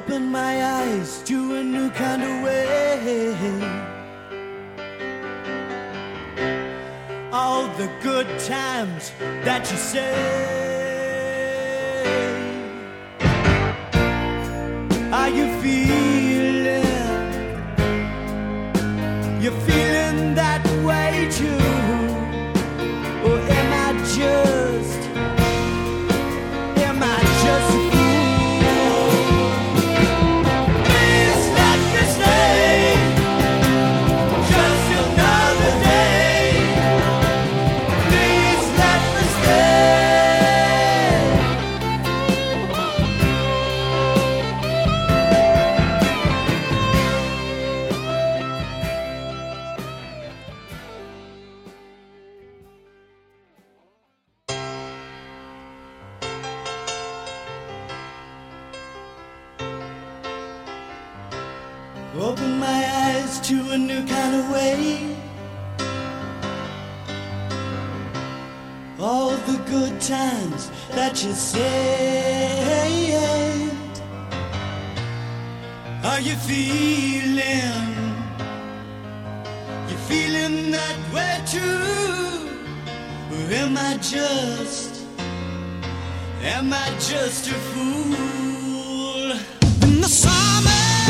Open my eyes to a new kind of way. All the good times that you say. Are you feeling? You're feeling that way too? Or am I just a Open my eyes to a new kind of way. All the good times that you said. Are you feeling? You feeling that way too? Or am I just a fool? In the summer